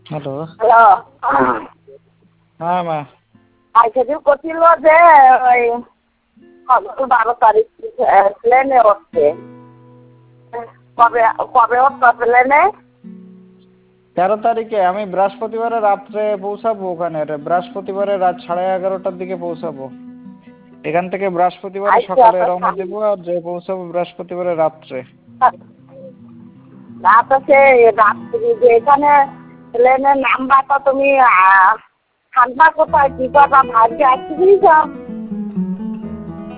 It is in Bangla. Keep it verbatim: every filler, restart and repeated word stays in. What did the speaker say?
হ্যালো। হ্যালো। হ্যাঁ মা। আজকে যে করছিল যে ওই বারো তারিখ প্লেনে উঠছে, কবে কবে উঠছে প্লেনে? তেরো তারিখে আমি বৃহস্পতিবারে রাত্রে পৌঁছাবো ওখানে, বৃহস্পতিবারে রাত সাড়ে এগারোটার দিকে পৌঁছাবো। এখান থেকে বৃহস্পতিবারে আচ্ছা সকালে তো রওনা দেবো আর যে পৌঁছাবো বৃহস্পতিবারে রাত্রে। না তো সে রাত্রি যে এখানে প্লেনের নাম্বারটা তুমি থাকবা কোথায়, কি করবা ভাগ্যে আসছিস?